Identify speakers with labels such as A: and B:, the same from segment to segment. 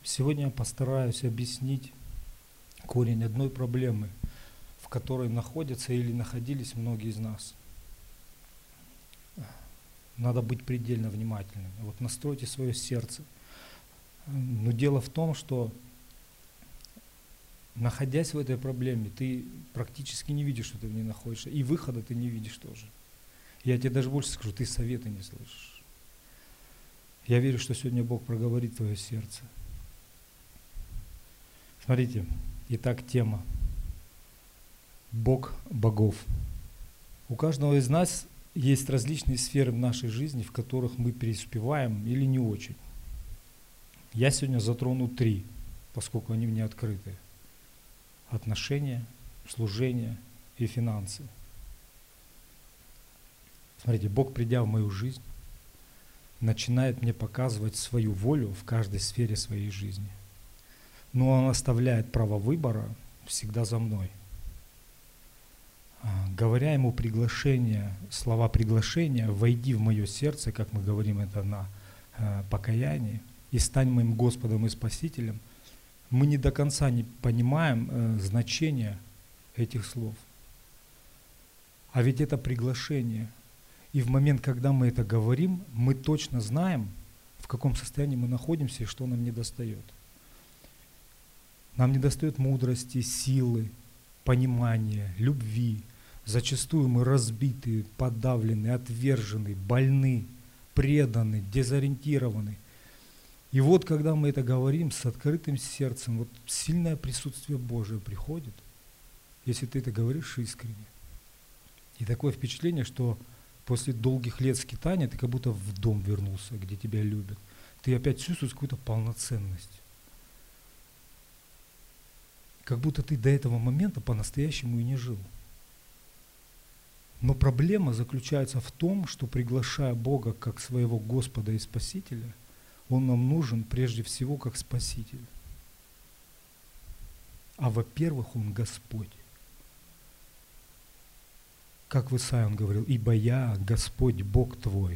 A: Сегодня я постараюсь объяснить корень одной проблемы, в которой находятся или находились многие из нас. Надо быть предельно внимательным. Вот настройте свое сердце. Но дело в том, что находясь в этой проблеме, ты практически не видишь, что ты в ней находишься, и выхода ты не видишь тоже. Я тебе даже больше скажу, ты совета не слышишь. Я верю, что сегодня Бог проговорит твое сердце. Смотрите, итак, тема. Бог богов. У каждого из нас есть различные сферы в нашей жизни, в которых мы преуспеваем или не очень. Я сегодня затрону 3, поскольку они мне открыты. Отношения, служение и финансы. Смотрите, Бог, придя в мою жизнь, начинает мне показывать свою волю в каждой сфере своей жизни. Но Он оставляет право выбора всегда за мной. Говоря Ему слова приглашения, «Войди в мое сердце», как мы говорим это на покаянии, «и стань моим Господом и Спасителем», мы не до конца не понимаем значение этих слов. А ведь это приглашение. И в момент, когда мы это говорим, мы точно знаем, в каком состоянии мы находимся и что нам недостает. Нам недостает мудрости, силы, понимания, любви. Зачастую мы разбиты, подавлены, отвержены, больны, преданы, дезориентированы. И вот, когда мы это говорим с открытым сердцем, вот сильное присутствие Божие приходит, если ты это говоришь искренне. И такое впечатление, что после долгих лет скитания ты как будто в дом вернулся, где тебя любят. Ты опять чувствуешь какую-то полноценность. Как будто ты до этого момента по-настоящему и не жил. Но проблема заключается в том, что, приглашая Бога как своего Господа и Спасителя, Он нам нужен прежде всего как Спаситель. А во-первых, Он Господь. Как в Исаии Он говорил, «Ибо я, Господь, Бог твой,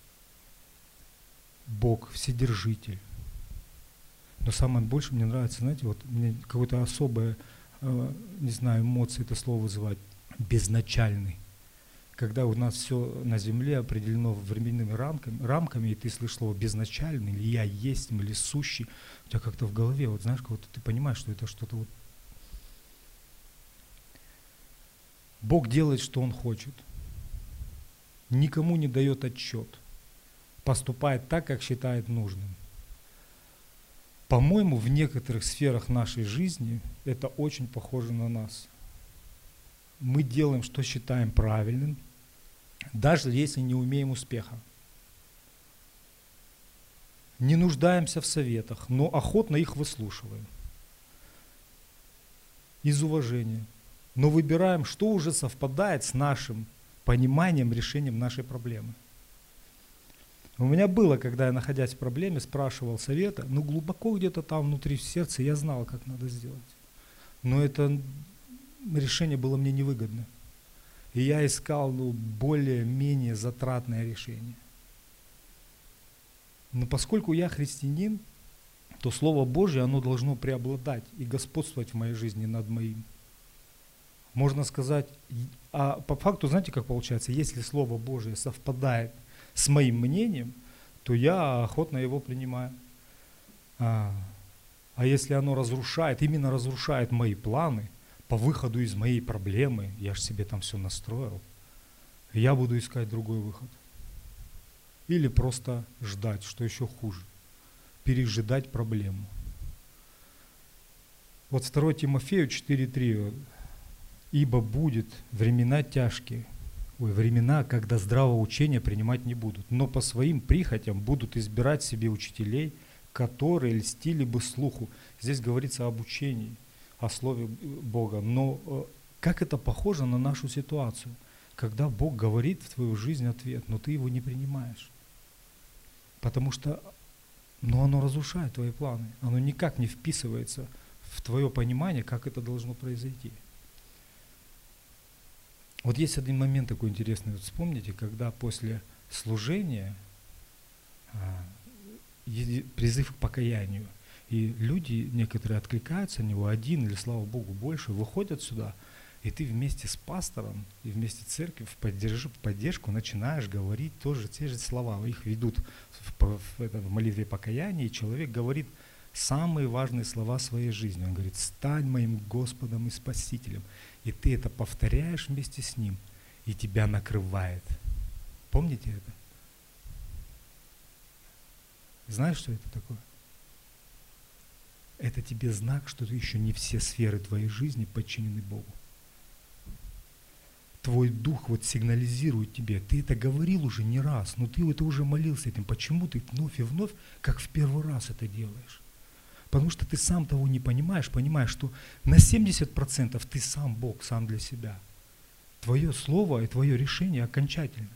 A: Бог Вседержитель». Но самое больше мне нравится, знаете, вот мне какое-то особое, не знаю, эмоции это слово вызывает, безначальный. Когда у нас все на земле определено временными рамками, и ты слышишь слово безначальный, или я есть, или сущий, у тебя как-то в голове, вот знаешь, как ты понимаешь, что это что-то вот. Бог делает, что Он хочет. Никому не дает отчет. Поступает так, как считает нужным. По-моему, в некоторых сферах нашей жизни это очень похоже на нас. Мы делаем, что считаем правильным, даже если не умеем успеха. Не нуждаемся в советах, но охотно их выслушиваем. Из уважения. Но выбираем, что уже совпадает с нашим пониманием, решением нашей проблемы. У меня было, когда я, находясь в проблеме, спрашивал совета, глубоко где-то там внутри в сердце я знал, как надо сделать. Но это решение было мне невыгодно. И я искал более-менее затратное решение. Но поскольку я христианин, то Слово Божье, оно должно преобладать и господствовать в моей жизни над моим. Можно сказать, а по факту, знаете, как получается, если Слово Божие совпадает с моим мнением, то я охотно его принимаю. А если оно именно разрушает мои планы по выходу из моей проблемы, я же себе там все настроил, я буду искать другой выход. Или просто ждать, что еще хуже, пережидать проблему. Вот 2 Тимофею 4:3. «Ибо будет времена тяжкие, времена, когда здравого учения принимать не будут, но по своим прихотям будут избирать себе учителей, которые льстили бы слуху». Здесь говорится об учении, о Слове Бога. Но как это похоже на нашу ситуацию, когда Бог говорит в твою жизнь ответ, но ты его не принимаешь. Потому что оно разрушает твои планы, оно никак не вписывается в твое понимание, как это должно произойти. Вот есть один момент такой интересный, вот вспомните, когда после служения призыв к покаянию, И люди некоторые откликаются на него, один или, слава Богу, больше, выходят сюда, и ты вместе с пастором и вместе с церковью в поддержку начинаешь говорить тоже те же слова. Их ведут в молитве покаяния, и человек говорит самые важные слова своей жизни. Он говорит: «Стань моим Господом и Спасителем». И ты это повторяешь вместе с ним, и тебя накрывает. Помните это? Знаешь, что это такое? Это тебе знак, что ты еще не все сферы твоей жизни подчинены Богу. Твой дух вот сигнализирует тебе. Ты это говорил уже не раз, но ты это уже молился этим. Почему ты вновь и вновь, как в первый раз это делаешь? Потому что ты сам того не понимаешь, что на 70% ты сам Бог, сам для себя. Твое слово и твое решение окончательно.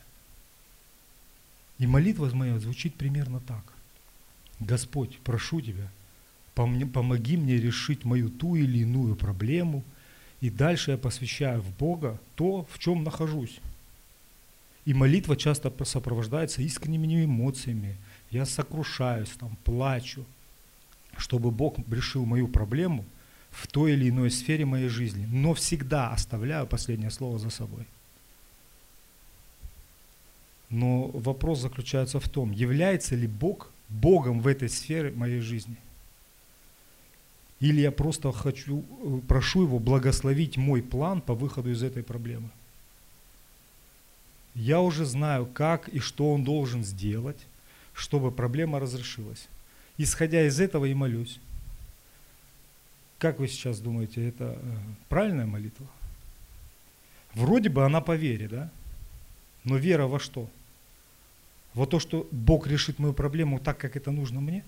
A: И молитва моя звучит примерно так. Господь, прошу Тебя, помоги мне решить мою ту или иную проблему, и дальше я посвящаю в Бога то, в чем нахожусь. И молитва часто сопровождается искренними эмоциями. Я сокрушаюсь, плачу, чтобы Бог решил мою проблему в той или иной сфере моей жизни, но всегда оставляю последнее слово за собой. Но вопрос заключается в том, является ли Бог Богом в этой сфере моей жизни? Или я просто прошу Его благословить мой план по выходу из этой проблемы? Я уже знаю, как и что Он должен сделать, чтобы проблема разрешилась. Исходя из этого и молюсь. Как вы сейчас думаете, это правильная молитва? Вроде бы она по вере, да? Но вера во что? Во то, что Бог решит мою проблему так, как это нужно мне?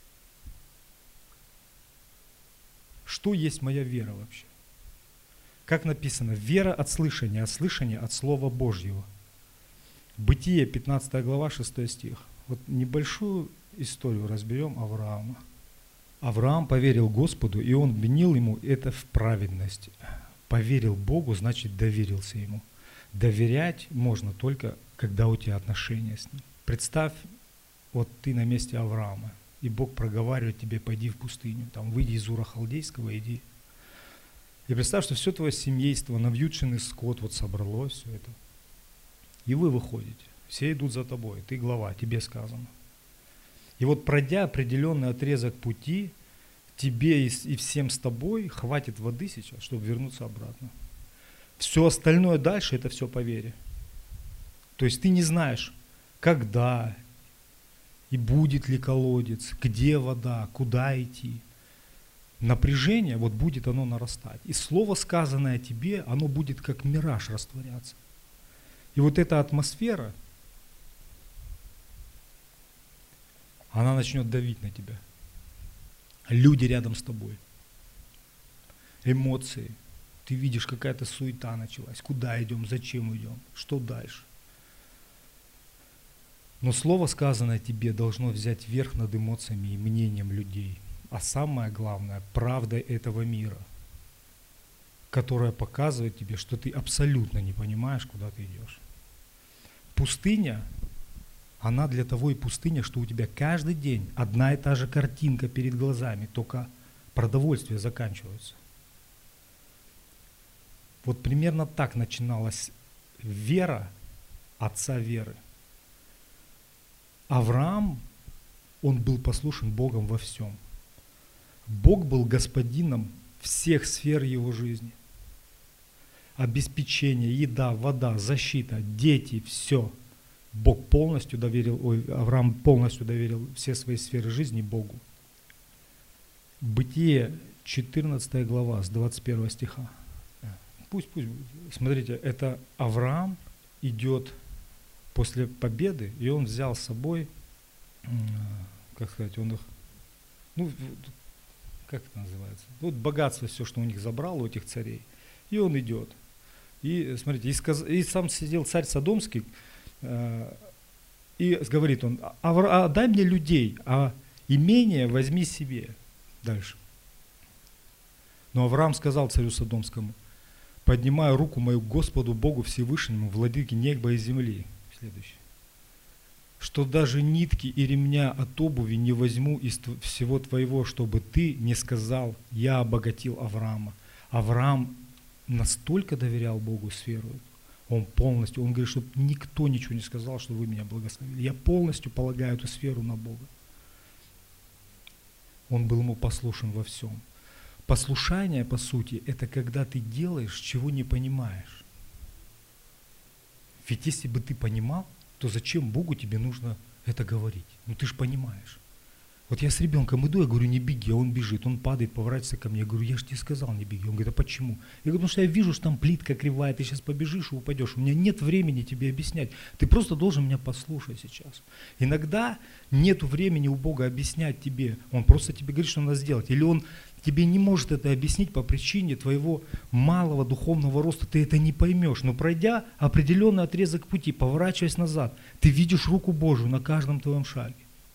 A: Что есть моя вера вообще? Как написано, вера от слышания, а слышание от Слова Божьего. Бытие, 15 глава, 6 стих. Вот небольшую историю разберем Авраама. Авраам поверил Господу, и он вменил ему это в праведность. Поверил Богу, значит доверился Ему. Доверять можно только, когда у тебя отношения с Ним. Представь, вот ты на месте Авраама, и Бог проговаривает тебе: пойди в пустыню, выйди из Ура Халдейского, иди. И представь, что все твое семейство, навьюченный скот собралось, все это. И вы выходите, все идут за тобой, ты глава, тебе сказано. И вот пройдя определенный отрезок пути, тебе и всем с тобой хватит воды сейчас, чтобы вернуться обратно. Все остальное дальше, это все по вере. То есть ты не знаешь, когда и будет ли колодец, где вода, куда идти. Напряжение, будет оно нарастать. И слово, сказанное тебе, оно будет как мираж растворяться. И вот эта атмосфера, она начнет давить на тебя. Люди рядом с тобой. Эмоции. Ты видишь, какая-то суета началась. Куда идем, зачем идем, что дальше. Но слово, сказанное тебе, должно взять верх над эмоциями и мнением людей. А самое главное, правдой этого мира, которая показывает тебе, что ты абсолютно не понимаешь, куда ты идешь. Пустыня, она для того и пустыня, что у тебя каждый день одна и та же картинка перед глазами, только продовольствие заканчивается. Вот примерно так начиналась вера отца веры. Авраам, он был послушен Богом во всем. Бог был господином всех сфер его жизни. Обеспечение, еда, вода, защита, дети, все. Авраам полностью доверил все свои сферы жизни Богу. Бытие, 14 глава, с 21 стиха. Пусть, смотрите, это Авраам идет после победы, и он взял с собой, он их, как это называется, богатство все, что у них забрал, у этих царей, и он идет. И, смотрите, и сам сидел царь Содомский, и говорит он: дай мне людей, а имение возьми себе. Дальше. Но Авраам сказал царю Содомскому: поднимаю руку мою к Господу Богу Всевышнему, владыке неба и земли. Следующий. что даже нитки и ремня от обуви не возьму из всего твоего, чтобы ты не сказал, я обогатил Авраама. Авраам настолько доверял Богу с верою, он полностью, он говорит, чтобы никто ничего не сказал, что вы меня благословили. Я полностью полагаю эту сферу на Бога. Он был ему послушен во всем. Послушание, по сути, это когда ты делаешь, чего не понимаешь. Ведь если бы ты понимал, то зачем Богу тебе нужно это говорить? Ну ты же понимаешь. Вот я с ребенком иду, я говорю, не беги, а он бежит, он падает, поворачивается ко мне, я говорю, я же тебе сказал, не беги. Он говорит, а почему? Я говорю, потому что я вижу, что там плитка кривая, ты сейчас побежишь и упадешь. У меня нет времени тебе объяснять. Ты просто должен меня послушать сейчас. Иногда нет времени у Бога объяснять тебе. Он просто тебе говорит, что надо сделать. Или Он тебе не может это объяснить по причине твоего малого духовного роста. Ты это не поймешь. Но пройдя определенный отрезок пути, поворачиваясь назад, ты видишь руку Божию на каждом твоем шаге.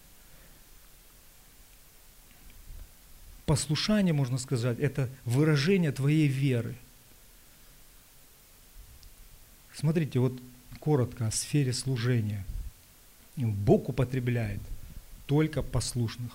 A: Послушание, можно сказать, это выражение твоей веры. Смотрите, вот коротко о сфере служения. Бог употребляет только послушных.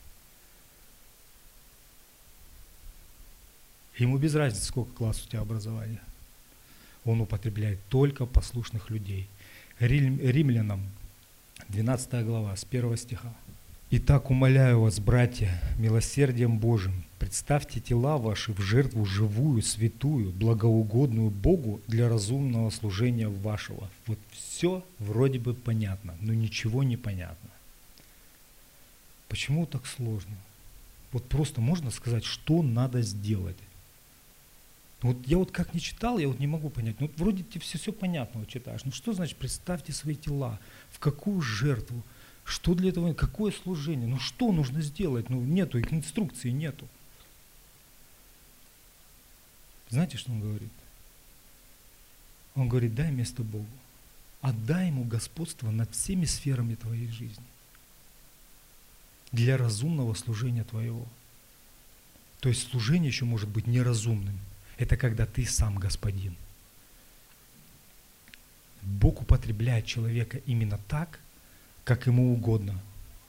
A: Ему без разницы, сколько классов у тебя образования. Он употребляет только послушных людей. Римлянам, 12 глава, с 1 стиха. «Итак, умоляю вас, братья, милосердием Божиим, представьте тела ваши в жертву живую, святую, благоугодную Богу для разумного служения вашего». Вот все вроде бы понятно, но ничего не понятно. Почему так сложно? Вот просто можно сказать, что надо сделать. Вот я вот как не читал, я вот не могу понять. Ну вот вроде тебе все понятно вот читаешь. Ну что значит представьте свои тела, в какую жертву? Что для этого, какое служение? Ну что нужно сделать? Ну нету, инструкции нету. Знаете, что он говорит? Он говорит, дай место Богу. Отдай Ему господство над всеми сферами твоей жизни. Для разумного служения твоего. То есть служение еще может быть неразумным. Это когда ты сам господин. Бог употребляет человека именно так, как ему угодно.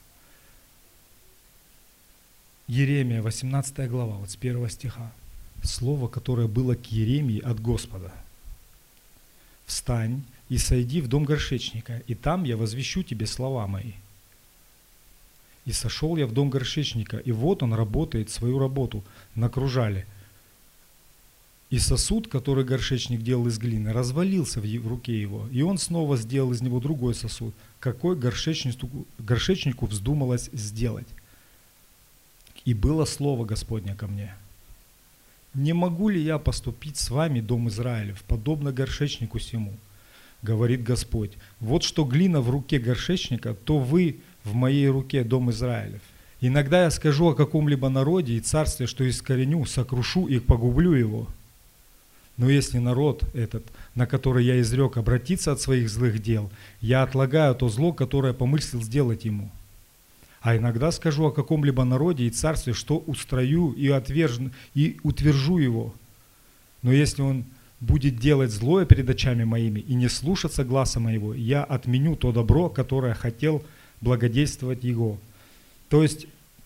A: Иеремия, 18 глава, вот с 1 стиха. Слово, которое было к Иеремии от Господа. «Встань и сойди в дом горшечника, и там я возвещу тебе слова мои. И сошел я в дом горшечника, и вот он работает свою работу на кружале. И сосуд, который горшечник делал из глины, развалился в руке его, и он снова сделал из него другой сосуд, какой горшечнику вздумалось сделать. И было слово Господне ко мне. Не могу ли я поступить с вами, дом Израилев, подобно горшечнику сему? Говорит Господь. Вот что глина в руке горшечника, то вы в моей руке, дом Израилев. Иногда я скажу о каком-либо народе и царстве, что искореню, сокрушу и погублю его. Но если народ этот, на который я изрек, обратится от своих злых дел, я отлагаю то зло, которое помыслил сделать ему. А иногда скажу о каком-либо народе и царстве, что устрою и утвержу его. Но если он будет делать злое перед очами моими и не слушаться гласа моего, я отменю то добро, которое хотел благодействовать его». То есть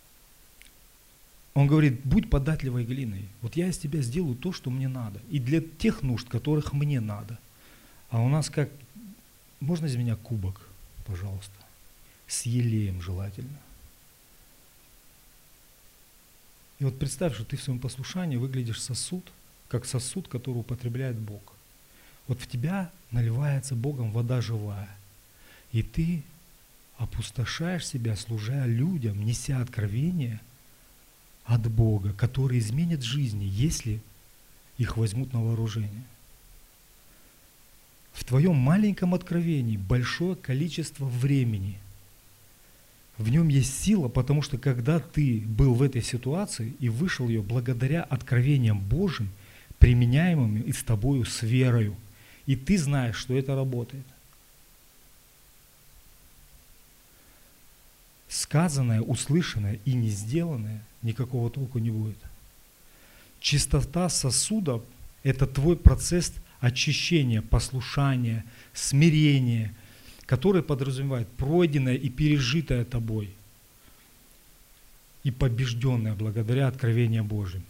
A: он говорит, будь податливой глиной. Вот я из тебя сделаю то, что мне надо. И для тех нужд, которых мне надо. А у нас как, можно из меня кубок, пожалуйста? С елеем желательно. И вот представь, что ты в своем послушании выглядишь сосуд, как сосуд, который употребляет Бог. Вот в тебя наливается Богом вода живая. И ты опустошаешь себя, служа людям, неся откровение от Бога, которые изменят жизни, если их возьмут на вооружение. В твоем маленьком откровении большое количество времени. В нем есть сила, потому что когда ты был в этой ситуации и вышел ее благодаря откровениям Божьим, применяемым и с тобою с верою, и ты знаешь, что это работает. Сказанное, услышанное и не сделанное никакого толку не будет. Чистота сосуда – это твой процесс очищения, послушания, смирения. который подразумевает пройденное и пережитое тобой и побежденное благодаря откровениям Божьим.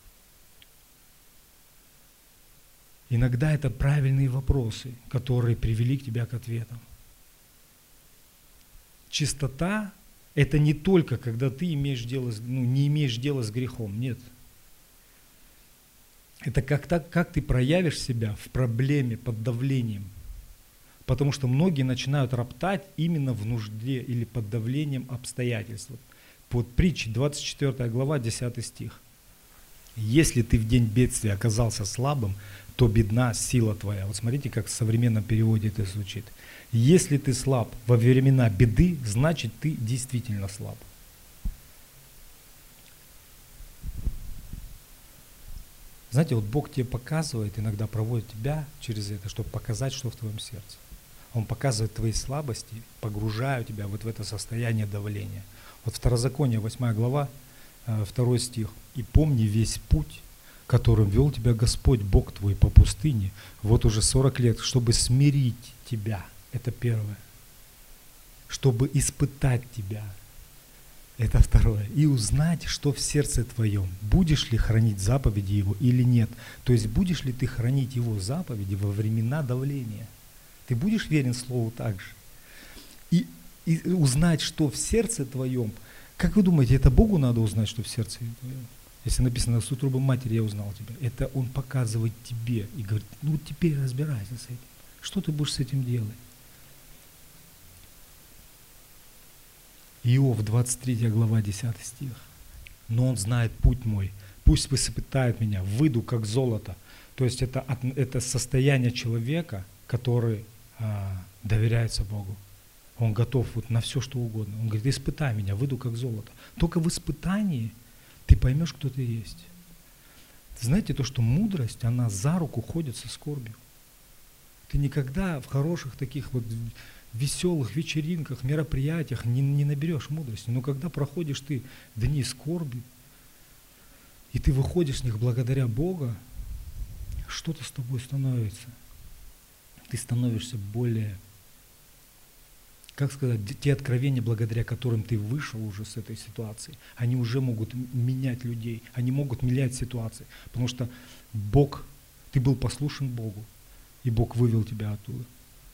A: Иногда это правильные вопросы, которые привели к тебе к ответам. Чистота – это не только, когда ты имеешь дело, не имеешь дела с грехом, нет. Это как ты проявишь себя в проблеме, под давлением. Потому что многие начинают роптать именно в нужде или под давлением обстоятельств. Вот притча, 24 глава, 10 стих. «Если ты в день бедствия оказался слабым, то бедна сила твоя». Вот смотрите, как в современном переводе это звучит. Если ты слаб во времена беды, значит ты действительно слаб. Знаете, вот Бог тебе показывает, иногда проводит тебя через это, чтобы показать, что в твоем сердце. Он показывает твои слабости, погружая тебя вот в это состояние давления. Вот Второзаконие, 8 глава, 2 стих. «И помни весь путь, которым вел тебя Господь, Бог твой, по пустыне, вот уже 40 лет, чтобы смирить тебя». Это первое. Чтобы испытать тебя. Это второе. И узнать, что в сердце твоем. Будешь ли хранить заповеди Его или нет. То есть будешь ли ты хранить Его заповеди во времена давления. Ты будешь верен Слову также. И узнать, что в сердце твоем. Как вы думаете, это Богу надо узнать, что в сердце твоем? Если написано, с утробы матери я узнал тебя. Это Он показывает тебе и говорит, ну теперь разбирайся с этим. Что ты будешь с этим делать? Иов, 23 глава, 10 стих. «Но Он знает путь мой, пусть испытает меня, выйду как золото». То есть это состояние человека, который доверяется Богу. Он готов вот на все, что угодно. Он говорит, испытай меня, выйду как золото. Только в испытании ты поймешь, кто ты есть. Знаете, то, что мудрость, она за руку ходит со скорбью. Ты никогда в хороших таких вот веселых вечеринках, мероприятиях не наберешь мудрости. Но когда проходишь ты дни скорби, и ты выходишь с них благодаря Богу, что-то с тобой становится. Ты становишься более, как сказать, те откровения, благодаря которым ты вышел уже с этой ситуации, они уже могут менять людей, они могут менять ситуации. Потому что Бог, ты был послушен Богу, и Бог вывел тебя оттуда.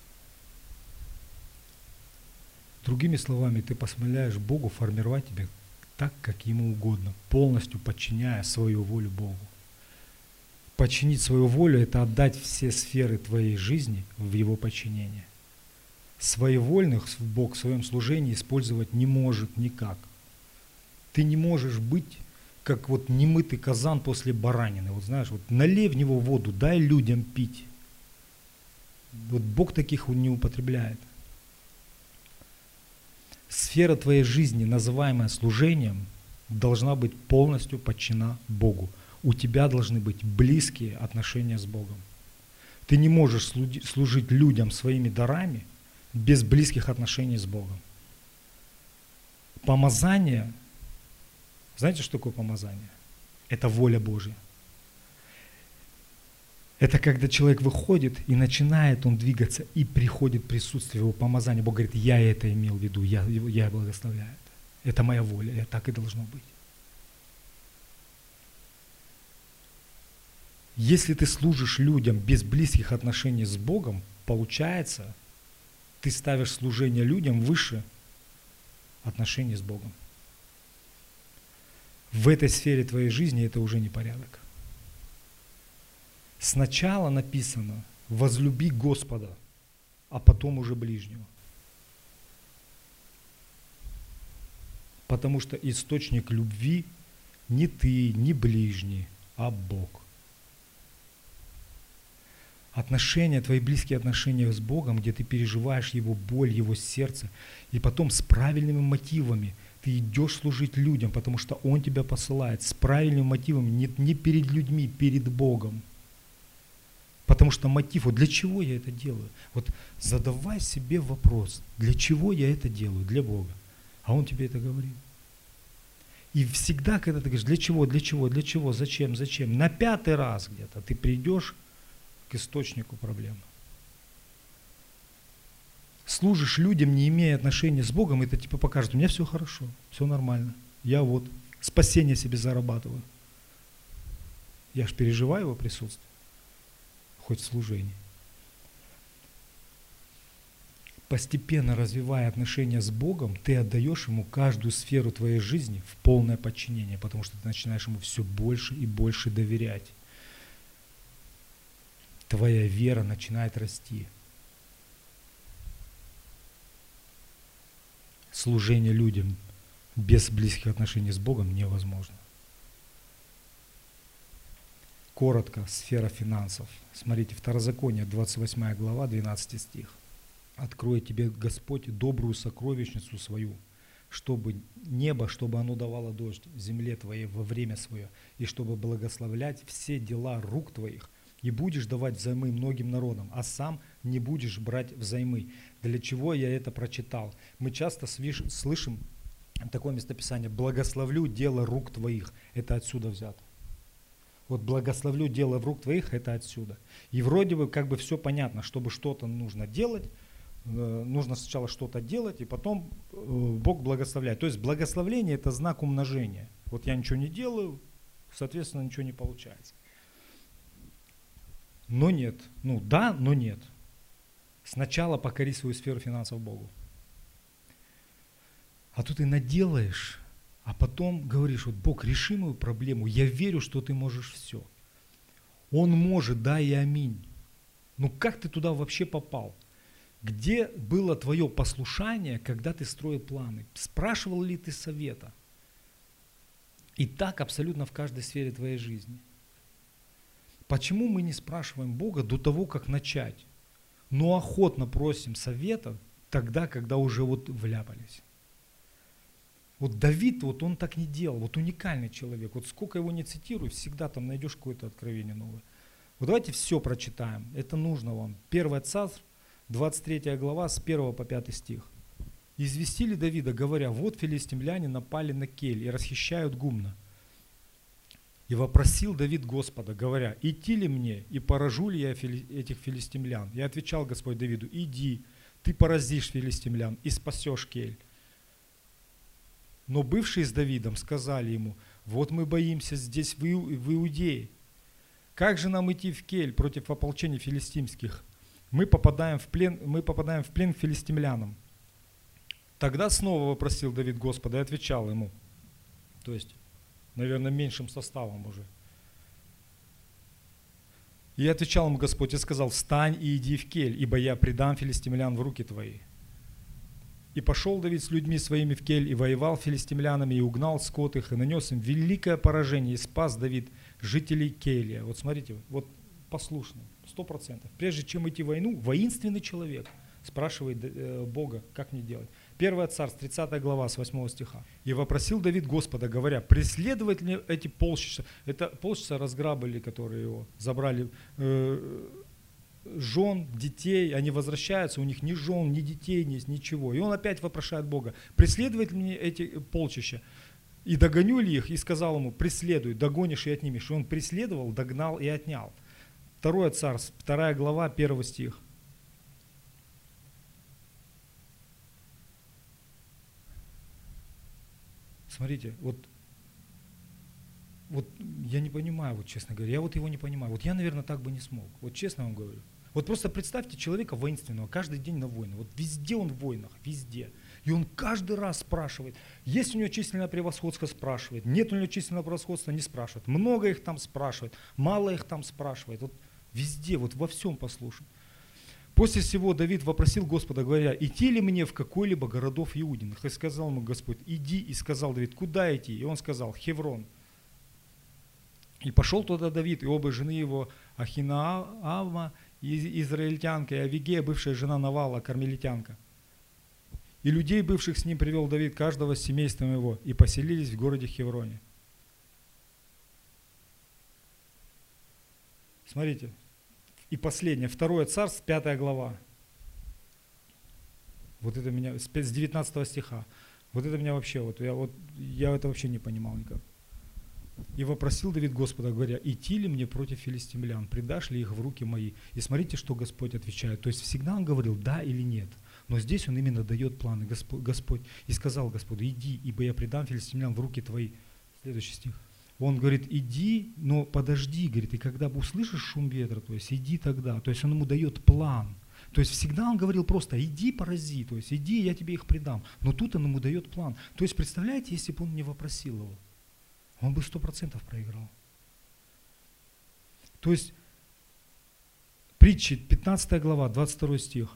A: Другими словами, ты позволяешь Богу формировать тебя так, как Ему угодно, полностью подчиняя свою волю Богу. Подчинить свою волю – это отдать все сферы твоей жизни в Его подчинение. Своевольных Бог в своем служении использовать не может никак. Ты не можешь быть, как вот немытый казан после баранины. Вот знаешь, вот налей в него воду, дай людям пить. Вот Бог таких не употребляет. Сфера твоей жизни, называемая служением, должна быть полностью подчинена Богу. У тебя должны быть близкие отношения с Богом. Ты не можешь служить людям своими дарами без близких отношений с Богом. Помазание, знаете, что такое помазание? Это воля Божья. Это когда человек выходит и начинает он двигаться, и приходит присутствие его помазания. Бог говорит, я это имел в виду, я благословляю это. Это моя воля, это так и должно быть. Если ты служишь людям без близких отношений с Богом, получается, ты ставишь служение людям выше отношений с Богом. В этой сфере твоей жизни это уже не порядок. Сначала написано «возлюби Господа», а потом уже ближнего. Потому что источник любви не ты, не ближний, а Бог. Отношения, твои близкие отношения с Богом, где ты переживаешь Его боль, Его сердце, и потом с правильными мотивами ты идешь служить людям, потому что Он тебя посылает с правильными мотивами, не перед людьми, перед Богом. Потому что мотив, вот для чего я это делаю? Вот задавай себе вопрос, для чего я это делаю? Для Бога. А Он тебе это говорит. И всегда, когда ты говоришь, для чего, зачем, на 5-й раз где-то ты придешь к источнику проблемы. служишь людям, не имея отношения с Богом, это типа покажет, у меня все хорошо, все нормально. Я вот спасение себе зарабатываю. Я ж переживаю его присутствие, хоть в служении. Постепенно развивая отношения с Богом, ты отдаешь Ему каждую сферу твоей жизни в полное подчинение, потому что ты начинаешь Ему все больше и больше доверять. Твоя вера начинает расти. Служение людям без близких отношений с Богом невозможно. Коротко, сфера финансов. Смотрите, Второзаконие, 28 глава, 12 стих. «Открой тебе Господь добрую сокровищницу свою, чтобы небо, чтобы оно давало дождь в земле твоей во время свое, и чтобы благословлять все дела рук твоих, и будешь давать взаймы многим народам, а сам не будешь брать взаймы». Для чего я это прочитал? Мы часто слышим такое местописание: «Благословлю дело рук твоих». Это отсюда взято. Вот «благословлю дело в рук твоих» — это отсюда. И вроде бы как бы все понятно, чтобы что-то нужно делать, нужно сначала что-то делать, и потом Бог благословляет. То есть благословление — это знак умножения. Вот я ничего не делаю, соответственно, ничего не получается. Но нет. Ну да, но нет. Сначала покори свою сферу финансов Богу. А то ты наделаешь, а потом говоришь: вот Бог, реши мою проблему, я верю, что ты можешь все. Он может, да и аминь. Ну как ты туда вообще попал? Где было твое послушание, когда ты строил планы? Спрашивал ли ты совета? И так абсолютно в каждой сфере твоей жизни. Почему мы не спрашиваем Бога до того, как начать, но охотно просим совета тогда, когда уже вот вляпались? Вот Давид, вот он так не делал, вот уникальный человек. Вот сколько его не цитирую, всегда там найдешь какое-то откровение новое. Вот давайте все прочитаем, это нужно вам. 1 Царств, 23 глава, с 1 по 5 стих. «Известили Давида, говоря: вот филистимляне напали на Кель и расхищают гумно. И вопросил Давид Господа, говоря: идти ли мне, и поражу ли я этих филистимлян? И отвечал Господь Давиду: иди, ты поразишь филистимлян и спасешь Кель. Но бывшие с Давидом сказали ему: вот мы боимся здесь в Иудее. Как же нам идти в Кель против ополчения филистимских? Мы попадаем в плен к филистимлянам. Тогда снова вопросил Давид Господа и отвечал ему». То есть, наверное, меньшим составом уже. «И отвечал ему Господь и сказал: встань и иди в Кель, ибо я предам филистимлян в руки твои. И пошел Давид с людьми своими в Кель, и воевал филистимлянами, и угнал скот их, и нанес им великое поражение, и спас Давид жителей Келия». Вот смотрите, вот послушный, 100%. Прежде чем идти в войну, воинственный человек спрашивает Бога, как мне делать. 1 Царств, 30 глава, с 8 стиха. «И вопросил Давид Господа, говоря: преследовать ли эти полчища?» Это полчища разграбили, которые его забрали, жен, детей, они возвращаются, у них ни жен, ни детей, ничего. И он опять вопрошает Бога: преследовать ли мне эти полчища? И догоню ли их? И сказал ему: преследуй, догонишь и отнимешь. И он преследовал, догнал и отнял. 2 Царств, 2 глава, 1 стих. Смотрите, вот я не понимаю, вот честно говоря, я вот его не понимаю. Вот я, наверное, так бы не смог. Вот честно вам говорю. Вот просто представьте человека воинственного, каждый день на войнах. Вот везде он в войнах, везде. И он каждый раз спрашивает: есть у него численное превосходство, спрашивает. Нет у него численного превосходства, не спрашивает. Много их там спрашивает, мало их там спрашивает. Вот везде, вот во всем послушай. После всего Давид вопросил Господа, говоря: идти ли мне в какой-либо городов Иудиных? И сказал ему Господь: иди. И сказал Давид: куда идти? И он сказал: Хеврон. И пошел туда Давид, и оба жены его, Ахинаама, израильтянка, и Авигея, бывшая жена Навала, кармелитянка. И людей, бывших с ним, привел Давид, каждого с семейством его, и поселились в городе Хевроне. Смотрите. И последнее, 2 Царств, 5 глава. Вот это меня, с 19 стиха. Вот это меня вообще, я это вообще не понимал никак. «И вопросил Давид Господа, говоря: идти ли мне против филистимлян, предашь ли их в руки мои?» И смотрите, что Господь отвечает. То есть всегда он говорил да или нет. Но здесь он именно дает планы. Господь, и сказал Господу, иди, ибо я предам филистимлян в руки твои. Следующий стих. Он говорит, иди, но подожди, говорит, и когда услышишь шум ветра, то есть иди тогда. То есть он ему дает план. То есть всегда он говорил просто, иди порази, то есть иди, я тебе их предам. Но тут он ему дает план. То есть представляете, если бы он не вопросил его, он бы 100% проиграл. То есть притчи, 15 глава, 22 стих.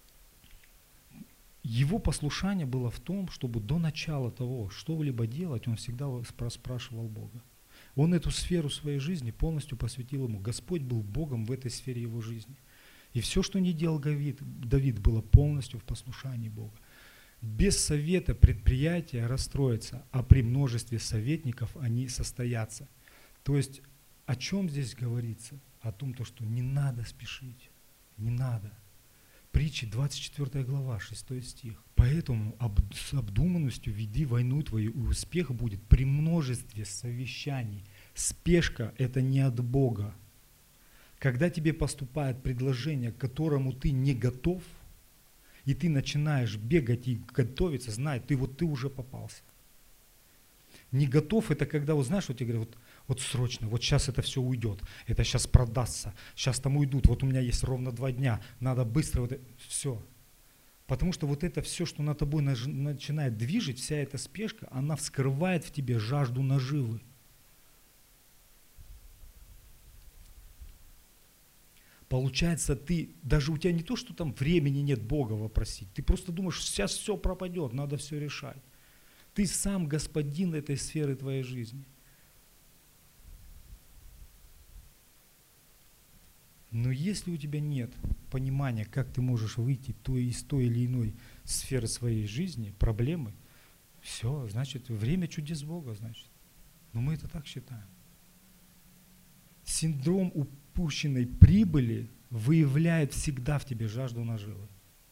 A: Его послушание было в том, чтобы до начала того, что-либо делать, он всегда спрашивал Бога. Он эту сферу своей жизни полностью посвятил ему. Господь был Богом в этой сфере его жизни. И все, что не делал Давид, было полностью в послушании Бога. Без совета предприятия расстроятся, а при множестве советников они состоятся. То есть о чем здесь говорится? О том, что не надо спешить, не надо. Притчи, 24 глава, 6 стих. Поэтому с обдуманностью веди войну твою, и успех будет при множестве совещаний. Спешка – это не от Бога. Когда тебе поступает предложение, к которому ты не готов, и ты начинаешь бегать и готовиться, знай, ты уже попался. Не готов – это когда, вот знаешь, вот тебе говорят, вот срочно, вот сейчас это все уйдет, это сейчас продастся, сейчас там уйдут, вот у меня есть ровно 2 дня, надо быстро вот это, все. Потому что вот это все, что над тобой начинает движить, вся эта спешка, она вскрывает в тебе жажду наживы. Получается, даже у тебя не то, что там времени нет Бога вопросить, ты просто думаешь, сейчас все пропадет, надо все решать. Ты сам господин этой сферы твоей жизни. Но если у тебя нет понимания, как ты можешь выйти из той или иной сферы своей жизни, проблемы, все, значит, время чудес Бога, значит. Но мы это так считаем. Синдром упущенной прибыли выявляет всегда в тебе жажду наживы.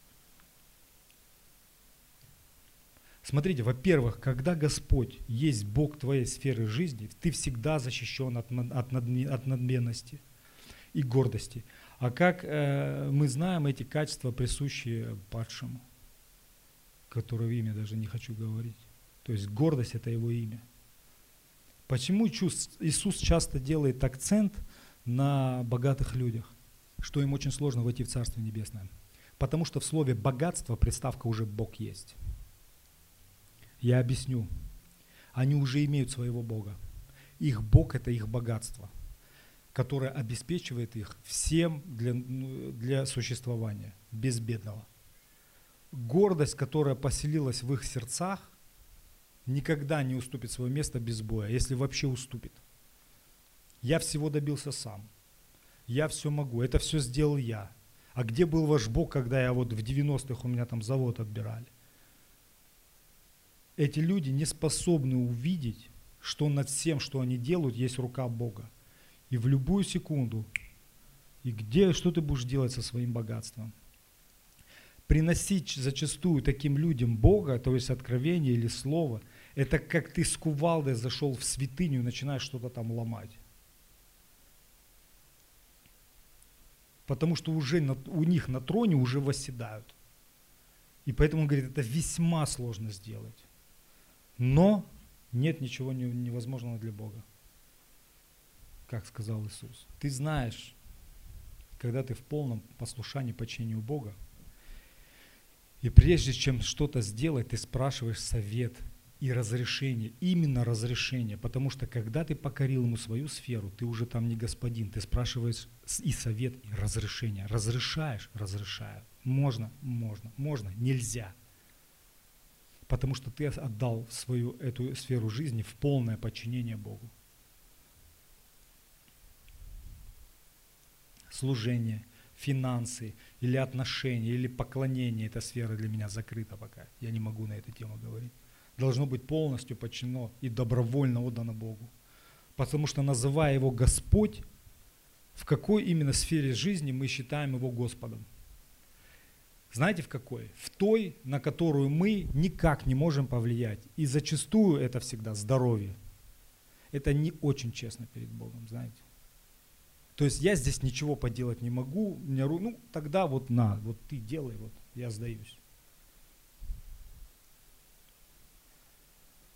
A: Смотрите, во-первых, когда Господь есть Бог твоей сферы жизни, ты всегда защищен от надменности и гордости. А как мы знаем, эти качества присущи падшему, которого имя даже не хочу говорить. То есть гордость – это его имя. Почему Иисус часто делает акцент на богатых людях, что им очень сложно войти в Царство Небесное? Потому что в слове «богатство» приставка уже «Бог есть». Я объясню. Они уже имеют своего Бога. Их Бог – это их богатство, которое обеспечивает их всем для существования, безбедного. Гордость, которая поселилась в их сердцах, никогда не уступит свое место без боя, если вообще уступит. Я всего добился сам. Я все могу. Это все сделал я. А где был ваш Бог, когда я вот в 90-х у меня там завод отбирали? Эти люди не способны увидеть, что над всем, что они делают, есть рука Бога. И в любую секунду, что ты будешь делать со своим богатством? Приносить зачастую таким людям Бога, то есть откровение или слово, это как ты с кувалдой зашел в святыню и начинаешь что-то там ломать. Потому что уже у них на троне уже восседают. И поэтому он говорит, это весьма сложно сделать. Но нет ничего невозможного для Бога. Как сказал Иисус. Ты знаешь, когда ты в полном послушании, подчинению Бога, и прежде чем что-то сделать, ты спрашиваешь совет и разрешение, именно разрешение, потому что когда ты покорил ему свою сферу, ты уже там не господин, ты спрашиваешь и совет, и разрешение. Разрешаешь? Разрешаю. Можно, нельзя. Потому что ты отдал эту сферу жизни в полное подчинение Богу. Служение, финансы, или отношения, или поклонение, эта сфера для меня закрыта пока. Я не могу на эту тему говорить. Должно быть полностью подчинено и добровольно отдано Богу. Потому что, называя Его Господь, в какой именно сфере жизни мы считаем Его Господом? Знаете, в какой? В той, на которую мы никак не можем повлиять. И зачастую это всегда здоровье. Это не очень честно перед Богом, знаете. То есть я здесь ничего поделать не могу, тогда вот ты делай, я сдаюсь.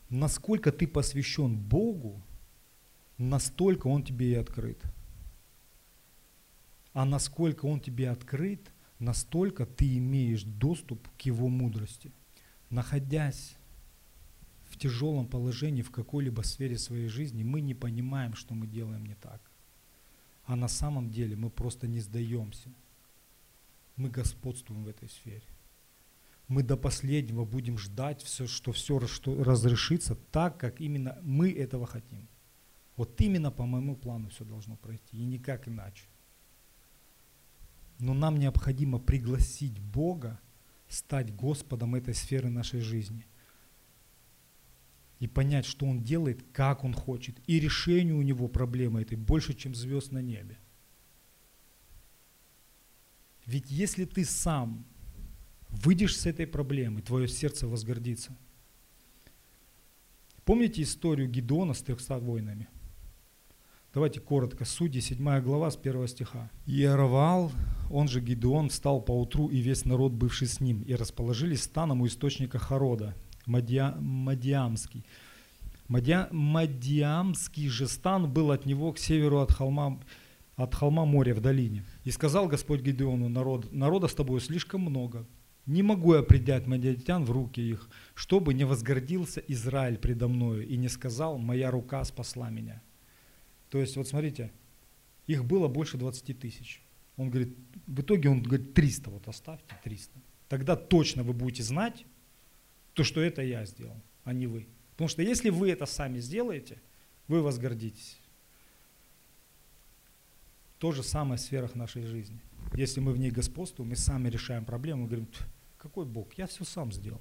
A: Насколько ты посвящен Богу, настолько Он тебе и открыт. А насколько Он тебе открыт, настолько ты имеешь доступ к Его мудрости. Находясь в тяжелом положении в какой-либо сфере своей жизни, мы не понимаем, что мы делаем не так. А на самом деле мы просто не сдаемся. Мы господствуем в этой сфере. Мы до последнего будем ждать, что все разрешится так, как именно мы этого хотим. Вот именно по моему плану все должно пройти, и никак иначе. Но нам необходимо пригласить Бога стать Господом этой сферы нашей жизни. И понять, что Он делает, как Он хочет. И решение у Него проблемы этой больше, чем звезд на небе. Ведь если ты сам выйдешь с этой проблемы, твое сердце возгордится. Помните историю Гидеона с 300 воинами? Давайте коротко. Судьи, 7 глава, с 1 стиха. «Иероваал, он же Гидеон, встал поутру, и весь народ, бывший с ним, и расположились станом у источника Харода, Мадиамский. Мадиамский же стан был от него к северу от холма моря в долине. И сказал Господь Гидеону: народа с тобою слишком много. Не могу я предать мадиамитян в руки их, чтобы не возгордился Израиль предо мною и не сказал: моя рука спасла меня». То есть, вот смотрите, их было больше 20 тысяч. Он говорит, в итоге он говорит, 300, вот оставьте 300. Тогда точно вы будете знать, что это я сделал, а не вы. Потому что если вы это сами сделаете, вы возгордитесь. То же самое в сферах нашей жизни. Если мы в ней господствуем, мы сами решаем проблему, мы говорим: какой Бог, я все сам сделал.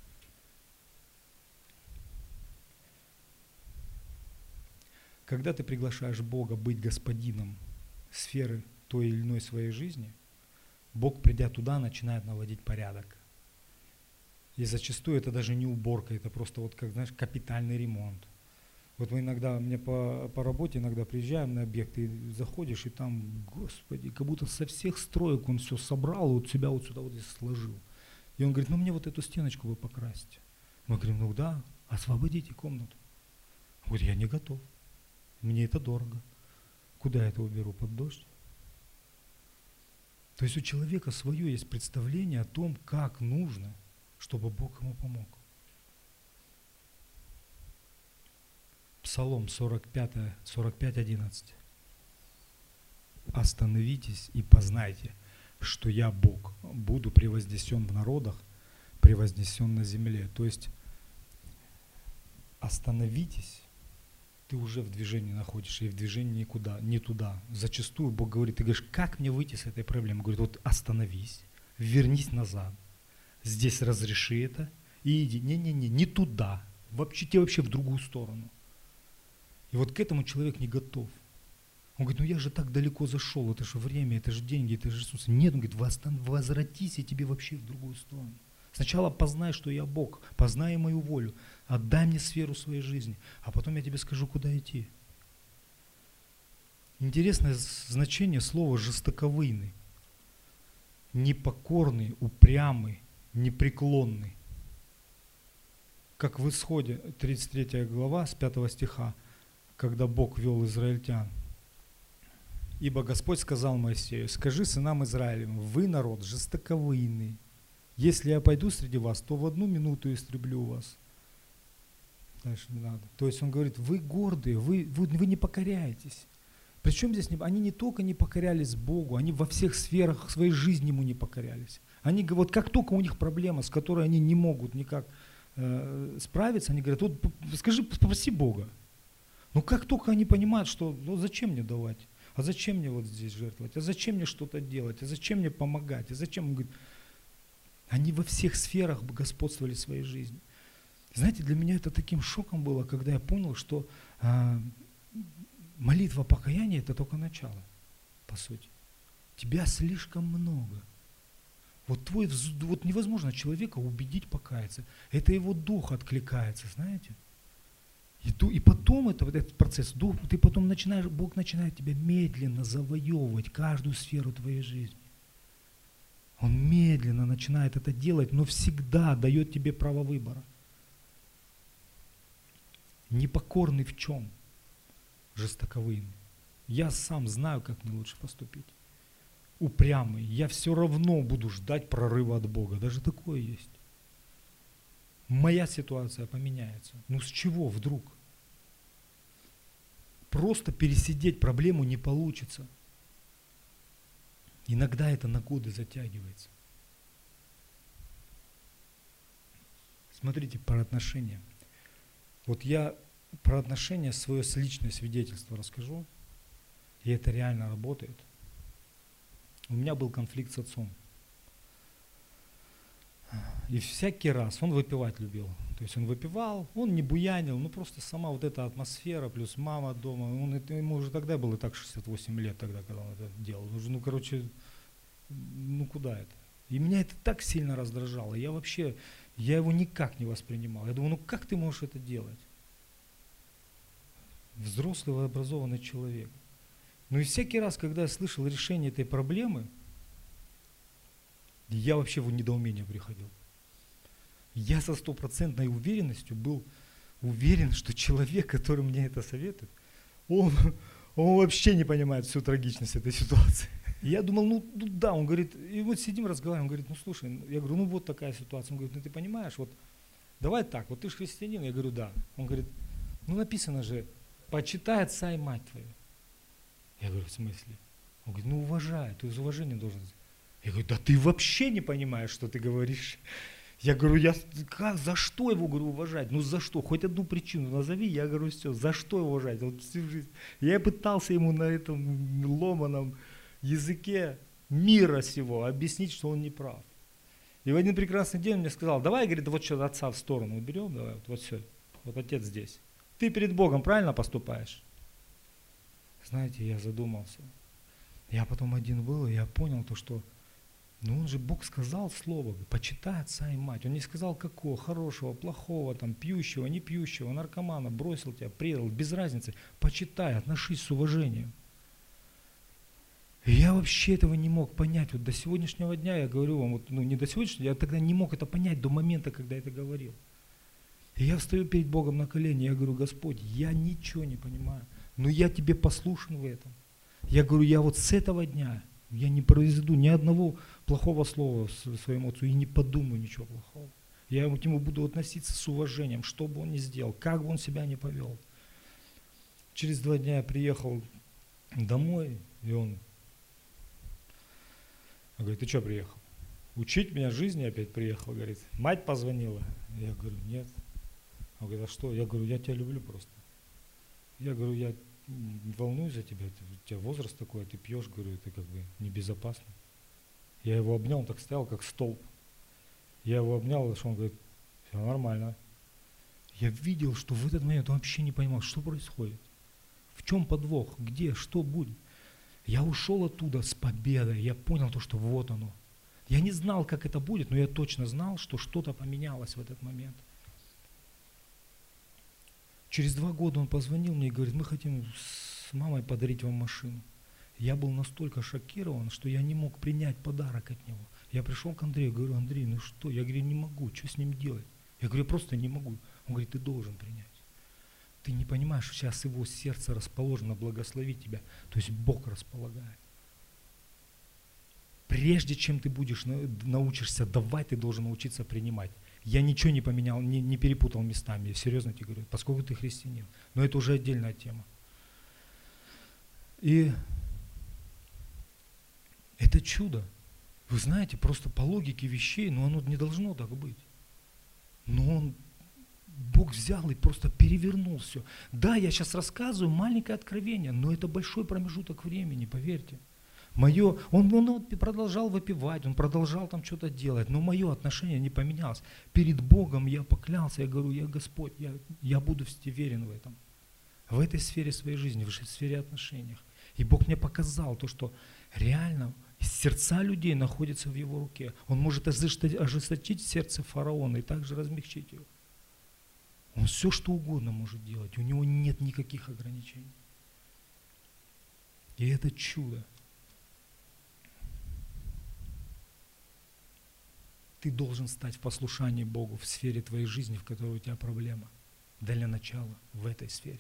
A: Когда ты приглашаешь Бога быть господином сферы той или иной своей жизни, Бог, придя туда, начинает наводить порядок. И зачастую это даже не уборка, это просто вот, как, знаешь, капитальный ремонт. Вот мы иногда, мне по работе иногда приезжаем на объект, и заходишь, и там, Господи, как будто со всех строек он все собрал, вот себя вот сюда вот здесь сложил. И он говорит: ну мне вот эту стеночку вы покрасьте. Мы говорим: ну да, освободите комнату. Он говорит: я не готов. Мне это дорого. Куда я это уберу? Под дождь? То есть у человека свое есть представление о том, как нужно, чтобы Бог ему помог. Псалом 45:11. «Остановитесь и познайте, что я Бог, буду превознесен в народах, превознесен на земле». То есть остановитесь. Ты уже в движении находишься, и в движении никуда, не туда. Зачастую Бог говорит, ты говоришь: как мне выйти с этой проблемы? Говорит: вот остановись, вернись назад, здесь разреши это и иди. Не туда, тебе вообще в другую сторону. И вот к этому человек не готов. Он говорит: ну я же так далеко зашел, это же время, это же деньги, это же ресурсы. Нет, он говорит: возвратись, и тебе вообще в другую сторону. Сначала познай, что я Бог, познай мою волю, отдай мне сферу своей жизни, а потом я тебе скажу, куда идти. Интересное значение слова «жестоковыйный». Непокорный, упрямый, непреклонный. Как в Исходе 33 глава с 5 стиха, когда Бог вел израильтян. «Ибо Господь сказал Моисею: скажи сынам Израилевым: вы народ жестоковыйный. Если я пойду среди вас, то в 1 минуту истреблю вас». Дальше не надо. То есть он говорит: вы гордые, вы не покоряетесь. Причем здесь они не только не покорялись Богу, они во всех сферах своей жизни Ему не покорялись. Они вот как только у них проблема, с которой они не могут никак справиться, они говорят: вот скажи, попроси Бога. Но как только они понимают, что ну зачем мне давать, а зачем мне вот здесь жертвовать, а зачем мне что-то делать, а зачем мне помогать, а зачем, он говорит, они во всех сферах господствовали в своей жизни. Знаете, для меня это таким шоком было, когда я понял, что молитва покаяния – это только начало, по сути. Тебя слишком много. Вот невозможно человека убедить покаяться. Это его дух откликается, знаете. И потом этот процесс, ты потом Бог начинает тебя медленно завоевывать каждую сферу твоей жизни. Он медленно начинает это делать, но всегда дает тебе право выбора. Непокорный в чем? Жестоковыйный. Я сам знаю, как мне лучше поступить. Упрямый. Я все равно буду ждать прорыва от Бога. Даже такое есть. Моя ситуация поменяется. Ну с чего вдруг? Просто пересидеть проблему не получится. Иногда это на годы затягивается. Смотрите, про отношения. Вот я про отношения свое личное свидетельство расскажу. И это реально работает. У меня был конфликт с отцом. И всякий раз он выпивать любил. То есть он выпивал, он не буянил, ну просто сама вот эта атмосфера, плюс мама дома. Ему уже тогда было так 68 лет, тогда, когда он это делал. Ну, короче, ну куда это? И меня это так сильно раздражало. Я его никак не воспринимал. Я думаю, ну как ты можешь это делать? Взрослый, образованный человек. Ну и всякий раз, когда я слышал решение этой проблемы, я вообще в недоумение приходил. Я со стопроцентной уверенностью был уверен, что человек, который мне это советует, он вообще не понимает всю трагичность этой ситуации. Я думал, ну да, он говорит, и вот сидим, разговариваем, он говорит, ну слушай, я говорю, ну вот такая ситуация. Он говорит, ну ты понимаешь, вот давай так, вот ты же христианин. Я говорю, да. Он говорит, ну написано же, почитай отца и мать твою. Я говорю, в смысле? Он говорит, ну уважай, ты из уважения должен. Я говорю, да ты вообще не понимаешь, что ты говоришь. Я говорю, за что его, говорю, уважать? Ну за что? Хоть одну причину назови, я говорю, все, за что его уважать? Вот всю жизнь. Я пытался ему на этом ломаном языке мира сего объяснить, что он не прав. И в один прекрасный день он мне сказал, давай, говорит, вот что отца в сторону уберем, давай, вот все, вот отец здесь. Ты перед Богом правильно поступаешь? Знаете, я задумался. Я потом один был, и я понял то, что ну он же, Бог сказал слово, почитай отца и мать. Он не сказал какого, хорошего, плохого, там, пьющего, не пьющего, наркомана, бросил тебя, предал, без разницы. Почитай, отношись с уважением. И я вообще этого не мог понять. Вот до сегодняшнего дня, я говорю вам, вот, ну не до сегодняшнего, я тогда не мог это понять до момента, когда это говорил. И я встаю перед Богом на колени, я говорю, Господь, я ничего не понимаю, но я тебе послушен в этом. Я говорю, я вот с этого дня, я не произведу ни одного плохого слова своему отцу и не подумаю ничего плохого. Я к нему буду относиться с уважением, что бы он ни сделал, как бы он себя ни повел. Через 2 дня я приехал домой, и он говорит, ты что приехал? Учить меня жизни опять приехал, говорит. Мать позвонила. Я говорю, нет. Он говорит, а что? Я говорю, я тебя люблю просто. Я говорю, я волнуюсь за тебя, у тебя возраст такой, а ты пьешь, говорю, это как бы небезопасно. Я его обнял, он так стоял, как столб. Я его обнял, что он говорит, все нормально. Я видел, что в этот момент он вообще не понимал, что происходит. В чем подвох, где, что будет. Я ушел оттуда с победой, я понял то, что вот оно. Я не знал, как это будет, но я точно знал, что что-то поменялось в этот момент. Через 2 года он позвонил мне и говорит, мы хотим с мамой подарить вам машину. Я был настолько шокирован, что я не мог принять подарок от него. Я пришел к Андрею, говорю, Андрей, ну что? Я говорю, не могу, что с ним делать? Я говорю, я просто не могу. Он говорит, ты должен принять. Ты не понимаешь, что сейчас его сердце расположено благословить тебя. То есть Бог располагает. Прежде чем ты научишься давать, ты должен научиться принимать. Я ничего не поменял, не перепутал местами, я серьезно тебе говорю, поскольку ты христианин. Но это уже отдельная тема. И это чудо. Вы знаете, просто по логике вещей, но оно не должно так быть. Но Бог взял и просто перевернул все. Да, я сейчас рассказываю маленькое откровение, но это большой промежуток времени, поверьте. Он продолжал выпивать, он продолжал там что-то делать, но мое отношение не поменялось. Перед Богом я поклялся, я говорю, я Господь, я буду верен в этом. В этой сфере своей жизни, в сфере отношений. И Бог мне показал то, что реально сердца людей находятся в Его руке. Он может ожесточить сердце фараона и также размягчить его. Он все, что угодно может делать, у него нет никаких ограничений. И это чудо. Ты должен стать в послушании Богу в сфере твоей жизни, в которой у тебя проблема. для начала в этой сфере.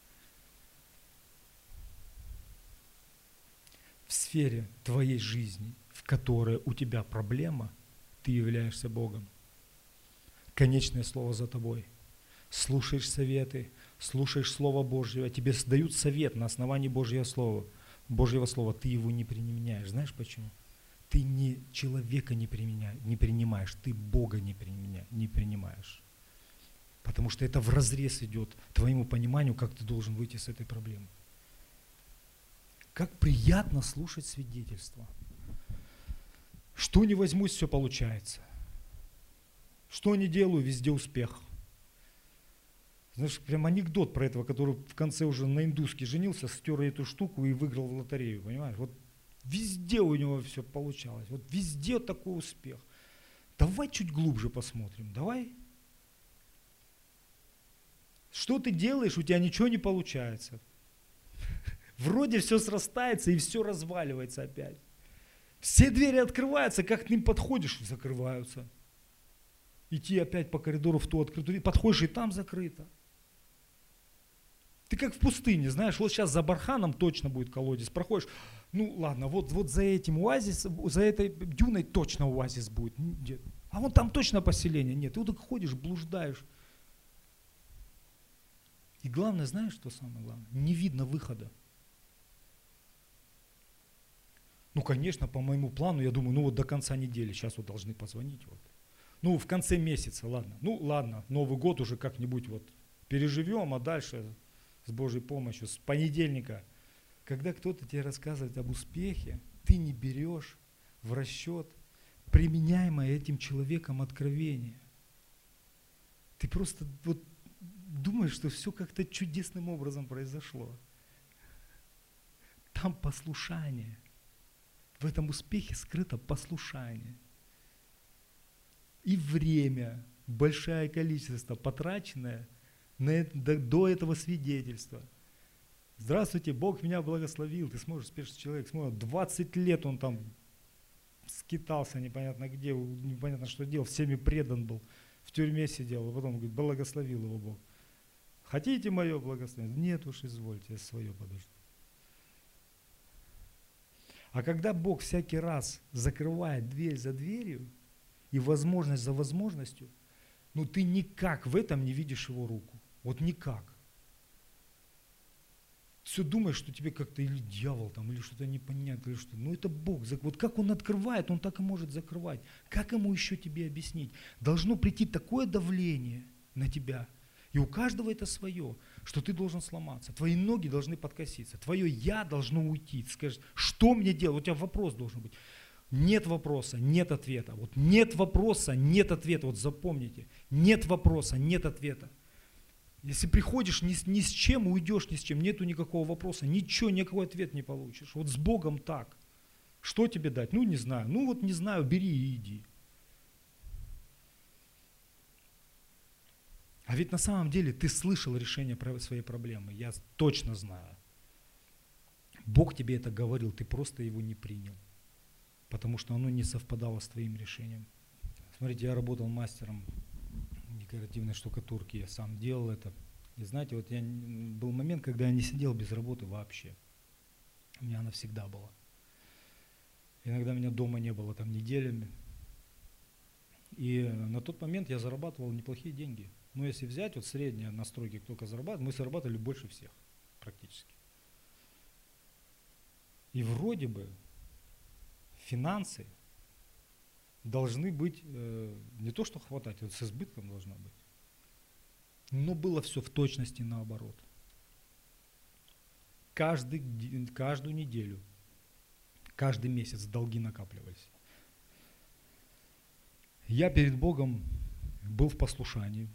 A: В сфере твоей жизни, в которой у тебя проблема, ты являешься Богом. Конечное слово за тобой. Слушаешь советы, слушаешь Слово Божье, тебе дают совет на основании Божьего Слова, ты его не применяешь. Знаешь почему? Ты не человека не принимаешь, ты Бога не принимаешь. Потому что это вразрез идет твоему пониманию, как ты должен выйти с этой проблемы. Как приятно слушать свидетельства. Что не возьмусь, все получается. Что не делаю, везде успех. Знаешь, прям анекдот про этого, который в конце уже на индуске женился, стер эту штуку и выиграл в лотерею, понимаешь? Вот везде у него все получалось, вот везде такой успех. Давай чуть глубже посмотрим, давай. Что ты делаешь, у тебя ничего не получается. Вроде все срастается и все разваливается опять. Все двери открываются, как к ним подходишь, закрываются. Идти опять по коридору в ту открытую, подходишь и там закрыто. Ты как в пустыне, знаешь, вот сейчас за барханом точно будет колодец, проходишь, ну ладно, вот за этим оазисом, за этой дюной точно оазис будет, а вон там точно поселение, нет, ты вот так ходишь, блуждаешь. И главное, знаешь, что самое главное? Не видно выхода. Ну, конечно, по моему плану, я думаю, ну вот до конца недели, сейчас вот должны позвонить. Вот. Ну, в конце месяца, ладно. Ну, ладно, Новый год уже как-нибудь вот переживем, а дальше с Божьей помощью, с понедельника. Когда кто-то тебе рассказывает об успехе, ты не берешь в расчет применяемое этим человеком откровение. Ты просто вот думаешь, что все как-то чудесным образом произошло. Там послушание. В этом успехе скрыто послушание. И время, большое количество потраченное до этого свидетельства. Здравствуйте, Бог меня благословил. Ты смотришь, успешный человек, смотришь, 20 лет он там скитался непонятно где, непонятно что делал, всеми предан был, в тюрьме сидел, а потом говорит, благословил его Бог. Хотите мое благословение? Нет уж, извольте, я свое подожду. А когда Бог всякий раз закрывает дверь за дверью и возможность за возможностью, ну ты никак в этом не видишь его руку. Вот никак. Все думаешь, что тебе как-то или дьявол там, или что-то непонятно, или что. Ну это Бог. Вот как Он открывает, Он так и может закрывать. Как Ему еще тебе объяснить? Должно прийти такое давление на тебя, и у каждого это свое, что ты должен сломаться. Твои ноги должны подкоситься, твое «я» должно уйти. Ты скажешь, что мне делать? У тебя вопрос должен быть. Нет вопроса, нет ответа. Вот нет вопроса, нет ответа. Вот запомните. Нет вопроса, нет ответа. Если приходишь ни с чем, уйдешь ни с чем, нету никакого вопроса, ничего, никакой ответ не получишь. Вот с Богом так. Что тебе дать? Ну не знаю. Ну вот не знаю, бери и иди. А ведь на самом деле ты слышал решение своей проблемы. Я точно знаю. Бог тебе это говорил, ты просто его не принял. Потому что оно не совпадало с твоим решением. Смотрите, я работал мастером декоративной штукатурки, я сам делал это. И знаете, вот был момент, когда я не сидел без работы вообще. У меня она всегда была. Иногда меня дома не было там неделями. И на тот момент я зарабатывал неплохие деньги. Но если взять вот средние настройки, кто зарабатывает, мы зарабатывали больше всех практически. И вроде бы финансы должны быть не то что хватать, вот с избытком должно быть. Но было все в точности наоборот. Каждую неделю, каждый месяц долги накапливались. Я перед Богом был в послушании.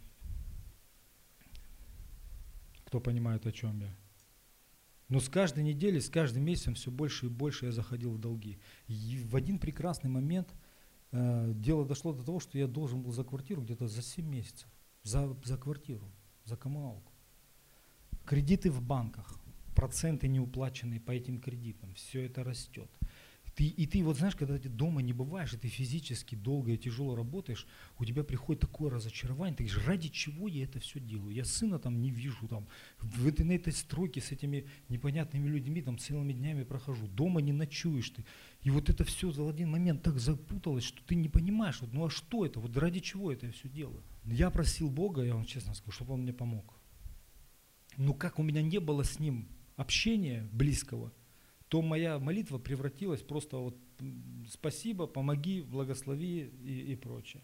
A: Кто понимает, о чем я. Но с каждой неделей, с каждым месяцем все больше и больше я заходил в долги. И в один прекрасный момент дело дошло до того, что я должен был за квартиру где-то за 7 месяцев. За квартиру, за коммуналку. Кредиты в банках, проценты неуплаченные по этим кредитам, все это растет. И ты вот знаешь, когда ты дома не бываешь, и ты физически долго и тяжело работаешь, у тебя приходит такое разочарование, ты говоришь, ради чего я это все делаю? Я сына там не вижу, там, на этой стройке с этими непонятными людьми там целыми днями прохожу, дома не ночуешь ты. И вот это все за один момент так запуталось, что ты не понимаешь, вот, ну а что это, вот ради чего это я все делаю? Я просил Бога, я вам честно скажу, чтобы Он мне помог. Но как у меня не было с Ним общения близкого, то моя молитва превратилась просто вот спасибо, помоги, благослови и прочее.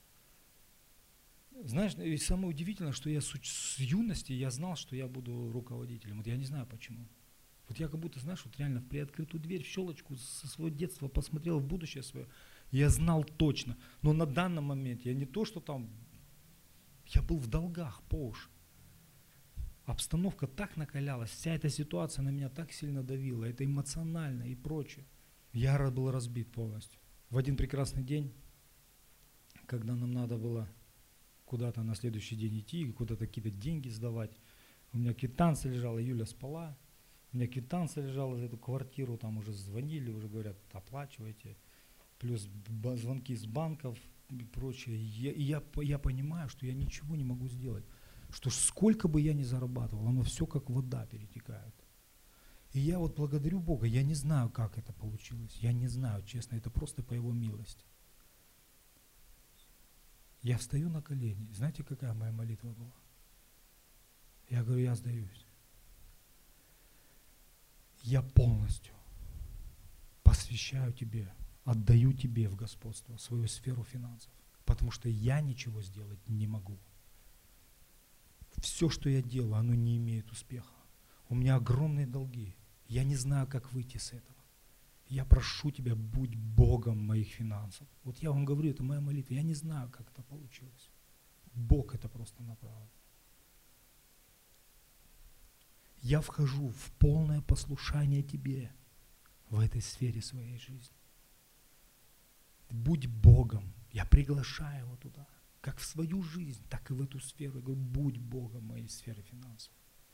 A: Знаешь, и самое удивительное, что я с юности я знал, что я буду руководителем. Вот я не знаю почему. Вот я как будто, знаешь, вот реально в приоткрытую дверь, в щелочку со своего детства посмотрел в будущее свое. Я знал точно. Но на данном моменте я не то, что там, я был в долгах по уши. Обстановка так накалялась, вся эта ситуация на меня так сильно давила, это эмоционально и прочее. Я был разбит полностью. В один прекрасный день, когда нам надо было куда-то на следующий день идти, куда-то какие-то деньги сдавать, у меня квитанция лежала, Юля спала, у меня квитанция лежала за эту квартиру, там уже звонили, уже говорят, оплачивайте, плюс звонки из банков и прочее. Я понимаю, что я ничего не могу сделать. Что сколько бы я ни зарабатывал, оно все как вода перетекает. И я вот благодарю Бога, я не знаю, как это получилось. Я не знаю, честно, это просто по Его милости. Я встаю на колени. Знаете, какая моя молитва была? Я говорю, я сдаюсь. Я полностью посвящаю Тебе, отдаю Тебе в господство свою сферу финансов, потому что я ничего сделать не могу. Все, что я делаю, оно не имеет успеха. У меня огромные долги. Я не знаю, как выйти с этого. Я прошу Тебя, будь Богом моих финансов. Вот я вам говорю, это моя молитва. Я не знаю, как это получилось. Бог это просто направил. Я вхожу в полное послушание Тебе в этой сфере своей жизни. Будь Богом. Я приглашаю Его туда. Как в свою жизнь, так и в эту сферу. Я говорю, будь Богом моей сферы финансов.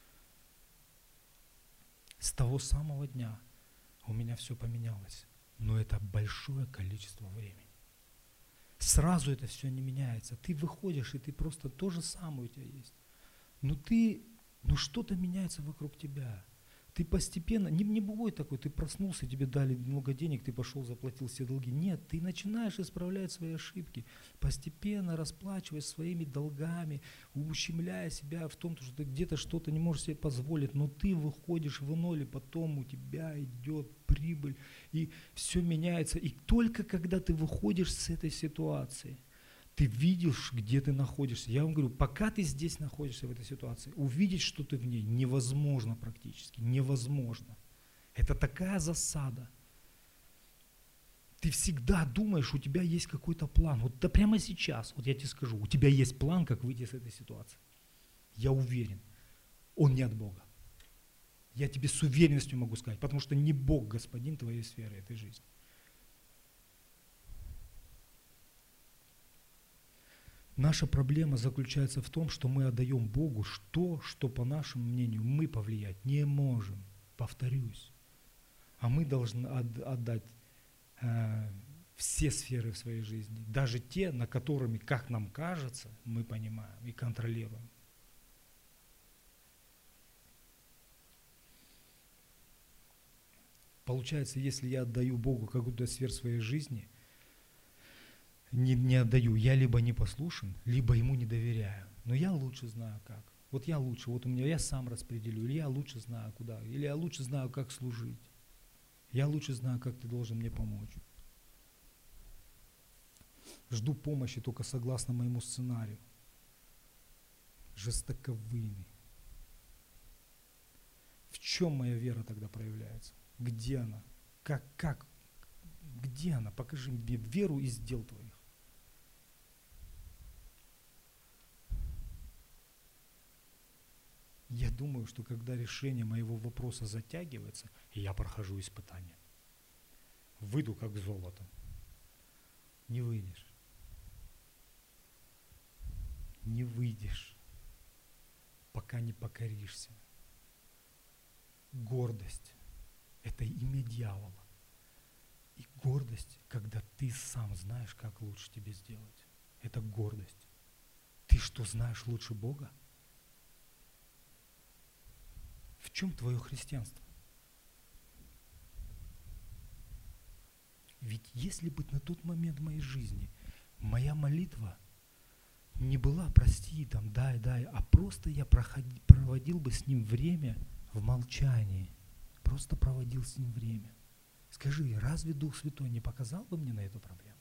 A: С того самого дня у меня все поменялось. Но это большое количество времени. Сразу это все не меняется. Ты выходишь, и ты просто то же самое у тебя есть. Но что-то меняется вокруг тебя. Ты постепенно, не бывает такой, ты проснулся, тебе дали много денег, ты пошел, заплатил все долги. Нет, ты начинаешь исправлять свои ошибки, постепенно расплачиваясь своими долгами, ущемляя себя в том, что ты где-то что-то не можешь себе позволить, но ты выходишь в ноль, и потом у тебя идет прибыль, и все меняется. И только когда ты выходишь с этой ситуации, ты видишь, где ты находишься. Я вам говорю, пока ты здесь находишься в этой ситуации, увидеть, что ты в ней, невозможно практически, невозможно. Это такая засада. Ты всегда думаешь, у тебя есть какой-то план. Вот да прямо сейчас, вот я тебе скажу, у тебя есть план, как выйти из этой ситуации. Я уверен, он не от Бога. Я тебе с уверенностью могу сказать, потому что не Бог господин твоей сферы, этой жизни. Наша проблема заключается в том, что мы отдаем Богу то, что, по нашему мнению, мы повлиять не можем. Повторюсь. А мы должны отдать все сферы в своей жизни, даже те, на которыми, как нам кажется, мы понимаем и контролируем. Получается, если я отдаю Богу какую-то сферу своей жизни, не отдаю, я либо не послушен, либо ему не доверяю. Но я лучше знаю как. Вот я лучше, вот у меня, я сам распределю, или я лучше знаю куда, или я лучше знаю, как служить. Я лучше знаю, как ты должен мне помочь. Жду помощи только согласно моему сценарию. Жестоковыйный. В чем моя вера тогда проявляется? Где она? Как? Где она? Покажи мне веру из дел твоих. Я думаю, что когда решение моего вопроса затягивается, и я прохожу испытание, выйду как золото. Не выйдешь. Не выйдешь, пока не покоришься. Гордость – это имя дьявола. И гордость, когда ты сам знаешь, как лучше тебе сделать. Это гордость. Ты что, знаешь лучше Бога? В чем твое христианство? Ведь если бы на тот момент в моей жизни моя молитва не была «прости», там, дай, а просто я проводил бы с ним время в молчании, просто проводил с ним время. Скажи, разве Дух Святой не показал бы мне на эту проблему?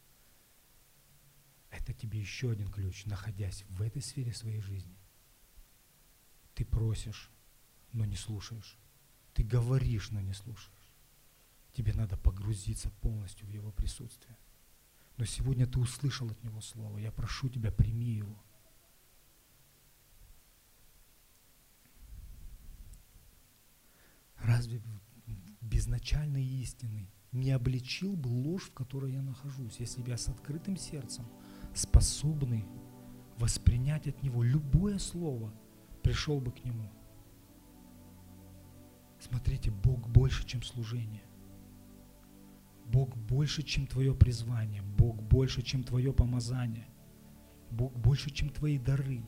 A: Это тебе еще один ключ, находясь в этой сфере своей жизни. Ты просишь, но не слушаешь. Ты говоришь, но не слушаешь. Тебе надо погрузиться полностью в Его присутствие. Но сегодня ты услышал от Него Слово. Я прошу тебя, прими его. Разве безначальной истины не обличил бы ложь, в которой я нахожусь, если бы я с открытым сердцем, способный воспринять от Него любое слово, пришел бы к Нему? Смотрите, Бог больше, чем служение. Бог больше, чем твое призвание. Бог больше, чем твое помазание. Бог больше, чем твои дары.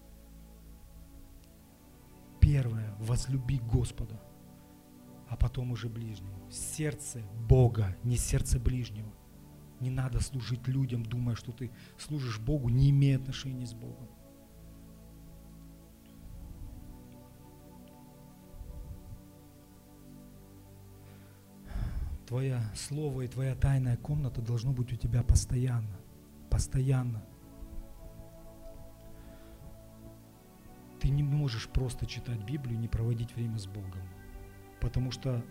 A: Первое, возлюби Господа, а потом уже ближнего. Сердце Бога, не сердце ближнего. Не надо служить людям, думая, что ты служишь Богу, не имея отношения с Богом. Твое слово и твоя тайная комната должно быть у тебя постоянно. Постоянно. Ты не можешь просто читать Библию и не проводить время с Богом. Потому что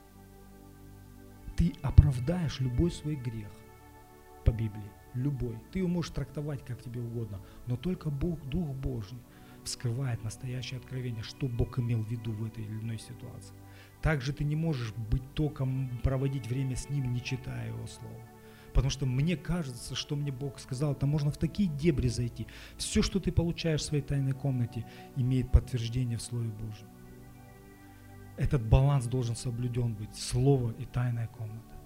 A: ты оправдаешь любой свой грех по Библии. Любой. Ты его можешь трактовать как тебе угодно. Но только Бог, Дух Божий, вскрывает настоящее откровение, что Бог имел в виду в этой или иной ситуации. Также ты не можешь быть током, проводить время с Ним, не читая Его Слова. Потому что мне кажется, что мне Бог сказал, это можно в такие дебри зайти. Все, что ты получаешь в своей тайной комнате, имеет подтверждение в Слове Божьем. Этот баланс должен соблюден быть, Слово и тайная комната.